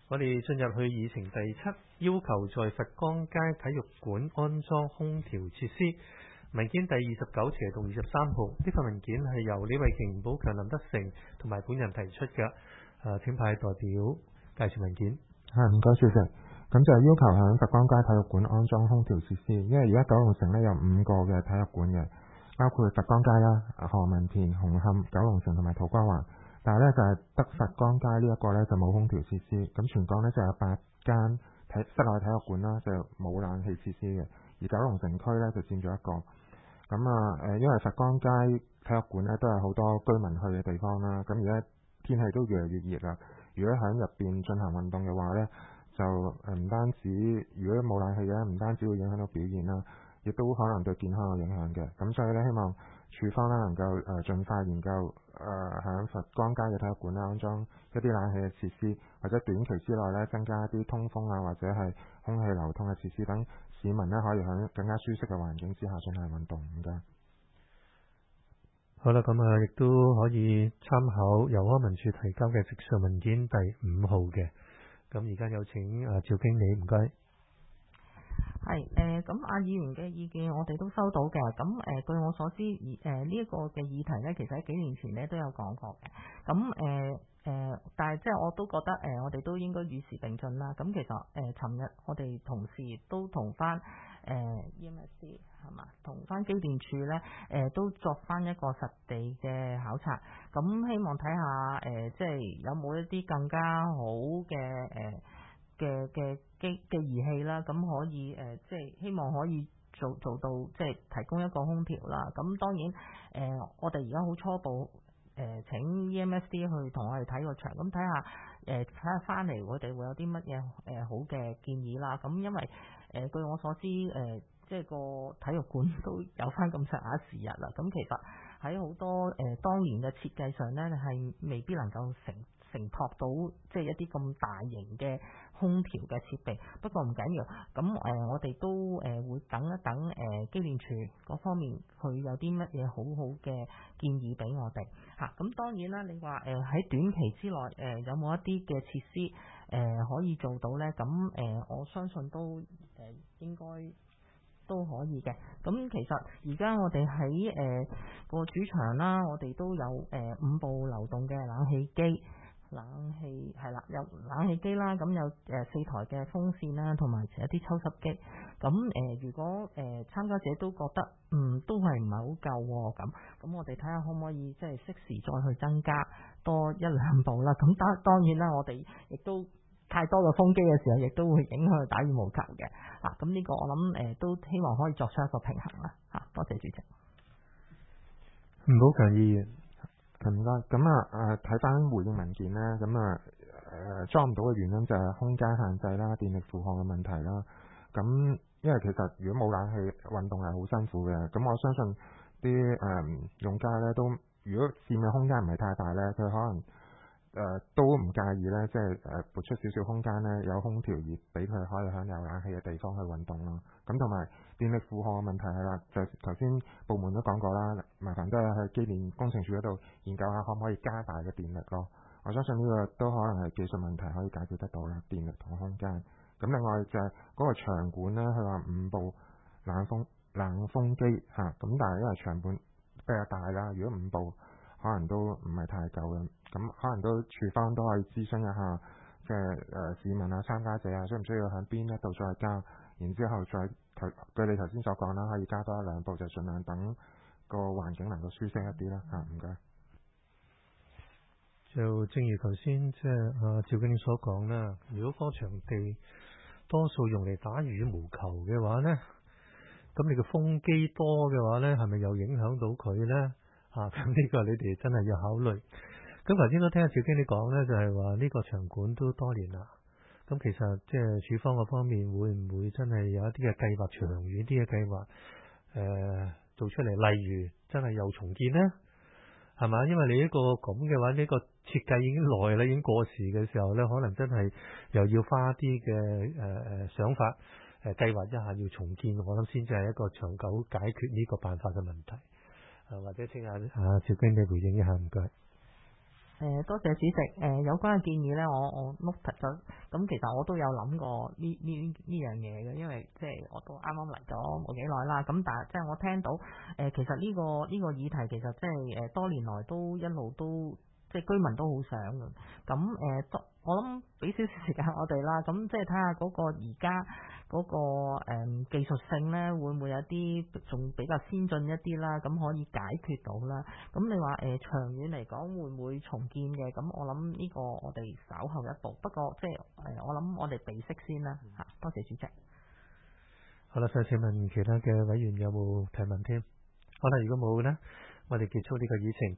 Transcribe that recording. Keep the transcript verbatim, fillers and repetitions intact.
我哋進入去議程第七，要求在佛光街體育館安裝空調設施。文件第二十九斜同二十三號，呢份文件係由李慧瓊、寶強、林德成同埋本人提出嘅。誒、呃，請派代表介紹文件。 係，唔該，主席。咁就係要求喺佛光街體育館安裝空調設施，因為而家九龍城咧有五個嘅體育館嘅，包括佛光街啦、何文田、紅磡、九龍城同埋土瓜灣。但係咧就係得佛光街呢一個咧就冇空調設施，咁全港咧就有八間體室內體育館啦，就冇冷氣設施嘅，而九龍城區咧就佔咗一個。咁啊誒，因為佛光街體育館咧都係好多居民去嘅地方啦，咁而家天氣都越嚟越熱啦，如果喺入邊進行運動嘅話咧，就誒唔單止如果冇冷氣嘅，唔單止會影響到表現啦，亦都可能對健康有影響嘅。咁所以咧，希望處方咧能夠誒盡快研究誒喺佛光街嘅體育館咧安裝一啲冷氣嘅設施，或者短期之內咧增加一啲通風啊，或者係空氣流通嘅設施，等市民咧可以喺更加舒適嘅環境之下進行運動。唔該。 好啦，咁啊，亦都可以參考由康文署提交嘅直述文件第五號嘅。咁而家有請啊趙經理，唔該。 係誒，咁、呃、阿議員嘅意見我哋都收到嘅。咁誒、呃，據我所知，誒呢一個嘅議題咧，其實喺幾年前咧都有講過嘅。咁誒誒，但係即係我都覺得誒、呃，我哋都應該與時並進啦。咁其實誒，尋、呃、日我哋同事都同翻誒 E M S C 係嘛，同翻機電署咧誒，都作翻一個實地嘅考察。咁希望睇下誒、呃，即係有冇一啲更加好嘅誒。呃嘅嘅機嘅儀器啦，咁可以誒、呃，即係希望可以做做到，即係提供一個空調啦。咁當然誒、呃，我哋而家好初步誒、呃、請 E M S D 去同我哋睇個場，咁睇下誒睇下翻嚟，我哋會有啲乜嘢誒好嘅建議啦。咁因為誒、呃、據我所知誒、呃，即係個體育館都有翻咁上下時日啦。咁其實喺好多誒、呃、當年嘅設計上咧，係未必能夠成承托到即係一啲咁大型嘅空調嘅設備。不過唔緊要，咁誒、呃、我哋都誒、呃、會等一等誒機電署嗰方面佢有啲乜嘢好好嘅建議俾我哋嚇。咁、啊、當然啦，你話誒喺短期之內誒、呃、有冇一啲嘅設施誒、呃、可以做到咧？咁誒、呃、我相信都誒、呃、應該都可以嘅。咁其實而家我哋喺誒個主場啦，我哋都有誒、呃、五部流動嘅冷氣機。冷氣係啦，有冷氣機啦，咁有誒、呃、四台嘅風扇啦，同埋一啲抽濕機。咁誒、呃，如果誒、呃、參加者都覺得嗯都係唔係好夠咁，咁我哋睇下可唔可以即係適時再去增加多一兩部啦。咁當當然啦，我哋亦都太多嘅風機嘅時候，亦都會影響打羽毛球嘅。啊，咁呢個我諗誒、呃、都希望可以作出一個平衡啦。吓、啊，多謝主席。 吳寶強議員。 唔該，咁啊誒睇翻回應文件咧，咁啊誒裝唔到嘅原因就係空間限制啦、電力負荷嘅問題啦。咁因為其實如果冇冷氣運動係好辛苦嘅，咁我相信啲誒、呃、用家咧都如果佔嘅空間唔係太大咧，佢可能誒、呃、都唔介意咧，即係誒撥出少少空間咧，有空調熱俾佢可以喺有冷氣嘅地方去運動咯。咁同埋電力負荷嘅問題係啦，就頭先部門都講過啦，麻煩都係去機電工程署嗰度研究下可唔可以加大嘅電力咯。我相信呢個都可能係技術問題可以解決得到啦，電力同空間。咁另外就係嗰個場館咧，佢話五部冷風冷風機嚇，咁但係因為場館比較大啦，如果五部可能都唔係太夠嘅，咁可能都處方都可以諮詢一下，即係誒市民啊、參加者啊，需唔需要喺邊一度再加？然之後再頭據你頭先所講啦，可以加多一兩部，就盡量等個環境能夠舒適一啲啦。嚇，唔該。 就正如頭先即係啊趙經理所講啦，如果個場地多數用嚟打羽毛球嘅話咧，咁你個風機多嘅話咧，係咪又影響到佢咧？嚇、啊，咁呢個你哋真係要考慮。咁頭先都聽阿趙經理講咧，就係話呢個場館都多年啦。咁其實即係署方嗰方面會唔會真係有一啲嘅計劃，長遠啲嘅計劃誒、呃、做出嚟？例如真係又重建呢？係嘛？因為你呢個咁嘅話，呢、呢個設計已經耐啦，已經過時嘅時候咧，可能真係又要花啲嘅誒誒想法誒計劃一下要重建，我諗先至係一個長久解決呢個辦法嘅問題。誒、呃、或者請阿阿趙經理回應一下，唔該。 誒多謝主席，誒有關嘅建議咧，我我 note 咗，咁其實我都有諗過呢呢呢樣嘢嘅，因為即係我都啱啱嚟咗冇幾耐啦，咁但係即係我聽到誒其實呢個呢個議題其實即係誒多年來都一路都即係居民都好想嘅，咁誒多我諗俾少少時間我哋啦，咁即係睇下嗰個而家嗰個誒技術性咧，會唔會有啲仲比較先進一啲啦？咁可以解決到啦。咁你話誒長遠嚟講會唔會重建嘅？咁我諗呢個我哋稍後一步。不過即係誒我諗我哋備識先啦嚇。多謝主席。 好啦，再請問其他嘅委員有冇提問添？好啦，如果冇咧，我哋結束呢個議程。